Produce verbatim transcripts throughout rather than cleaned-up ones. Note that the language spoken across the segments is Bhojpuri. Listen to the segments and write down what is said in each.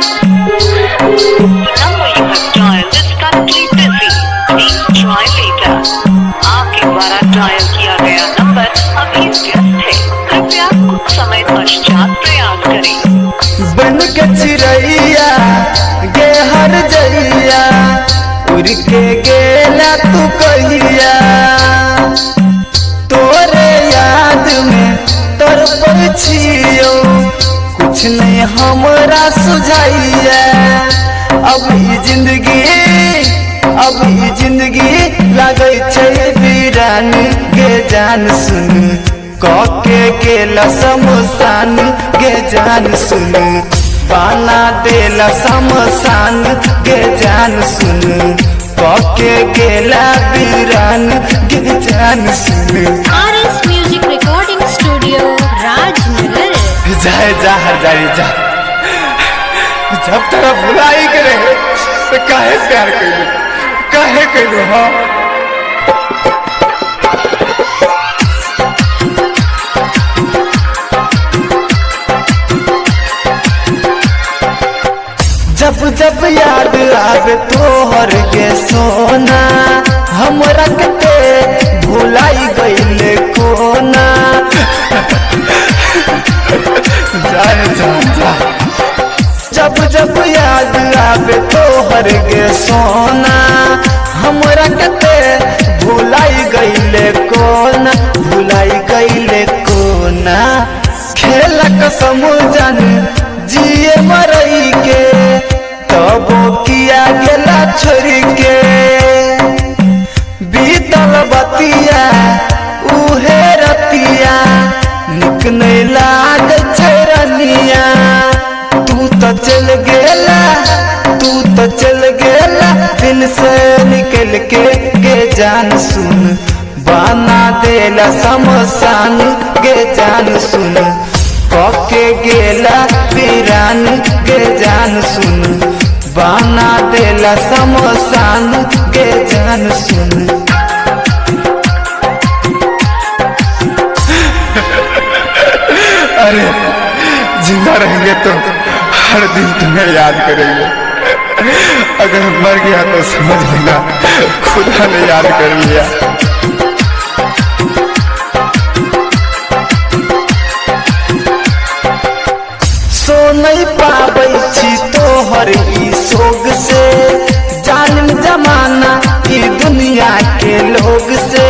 number you have dialed is currently busy. Please try later. आपके द्वारा डायल किया गया नंबर अभी व्यस्त है, कृपया कुछ समय पश्चात प्रयास करें। बन के चिड़ैया गे हर जइया उड़ के गेला तू कहिया, तोरे याद में तोर पर छियो कुछ नहीं हमरा सुझाइया। अब ई जिंदगी अब ई जिंदगी लागै छै वीरान गे जान सुन, कके गेला शमशान गे जान सुन, पाना देला शमशान गे जान सुन, कके गेला वीरान गे जान सुन। R S music recording studio Rajnagar. जाए जा हर जाए जा, जब तेरा भुलाई के रहे तो काहे प्यार कैलू काहे कैलू। हाँ जब जब याद आवे तोहर के सोना, हमरा के भुलाई गईले कोना। जाए जा जा, जब जब याद आवे तोहर के सोना, हमरा के भुलाई गईले कोना, भुलाई गईले कोना। खेल कसम जान जिए मरई के तबो किया गेला छोरी के, बीतल बतिया उहे रतिया निक नहीं लाग रनिया। तू तो चल गेला तू तो चल गेला दिल से निकल के गे जान सुन, बना देला शमशान गे जान सुन, कके गेला वीरान गे जान सुन, बना देला शमशान गे जान सुन। अरे जिंदा रहेंगे तो हर दिन तुम्हें याद करेंगे, अगर मर गया तो समझ लेना खुदा ने याद कर लिया। सो नहीं पाबै छी तोहर ई सोग से, जालिम जमाना ई दुनिया के लोग से।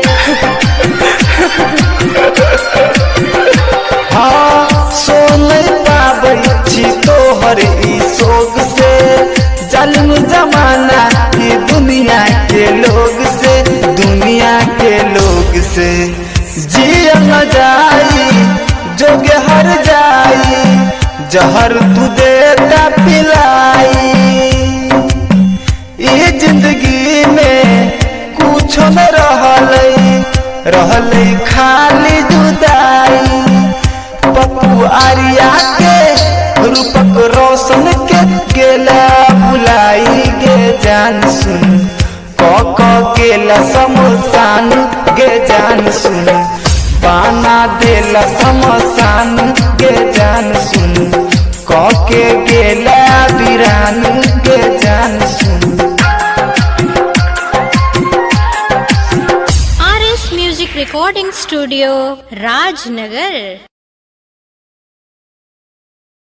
हाँ सो नहीं पाबै छी तोहर ई सोग से, जालिम जमाना ई दुनिया के लोग से, दुनिया के लोग से। जिया न जाई जोगे हर जाई, जहर तू देता पिलाई। ये जिंदगी में कुछ न रहलई रहलई खाली जुदाई। पप्पू आर्या के रूपक रोशन के गेला भुलाई गे जान सुन, कक गेला शमशान गे जान सुन, बना देला शमशान गे जान सुन, कके गेला वीरान गे जान सुन। R S music recording studio Rajnagar.